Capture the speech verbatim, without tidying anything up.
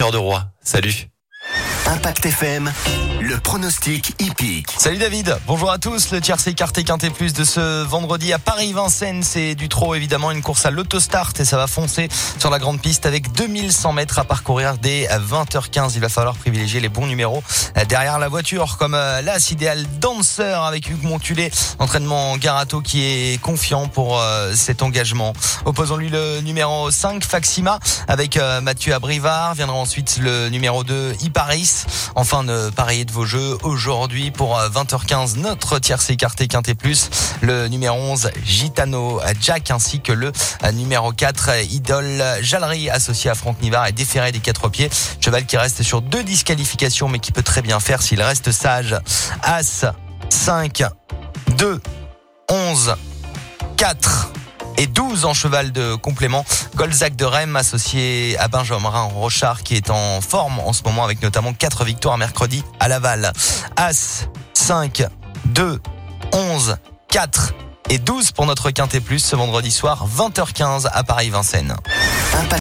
Cœur de Roi. Salut. Impact F M, le pronostic hippique. Salut David, bonjour à tous. Le tiercé écarté quinté plus de ce vendredi à Paris-Vincennes, c'est du trot évidemment, une course à l'autostart et ça va foncer sur la grande piste avec deux mille cent mètres à parcourir dès vingt heures quinze. Il va falloir privilégier les bons numéros derrière la voiture comme l'As Idéal Dancer avec Hugues Montulé, entraînement Garato qui est confiant pour euh, cet engagement. Opposons-lui le numéro cinq Faxima avec euh, Mathieu Abrivard. Viendra ensuite le numéro deux Iparis. Enfin, ne pariez de vos jeux aujourd'hui pour vingt heures quinze, notre tiercé écarté quinté plus, le numéro onze Gitano Jack ainsi que le numéro quatre Idole Jallerie associé à Franck Nivard et déféré des quatre pieds. Cheval qui reste sur deux disqualifications mais qui peut très bien faire s'il reste sage. As, cinq, deux, onze, quatre et douze en cheval de complément. Golzac de Rennes associé à Benjamin Rochard qui est en forme en ce moment avec notamment quatre victoires mercredi à Laval. As, cinq, deux, onze, quatre et douze pour notre quinté plus ce vendredi soir vingt heures quinze à Paris-Vincennes.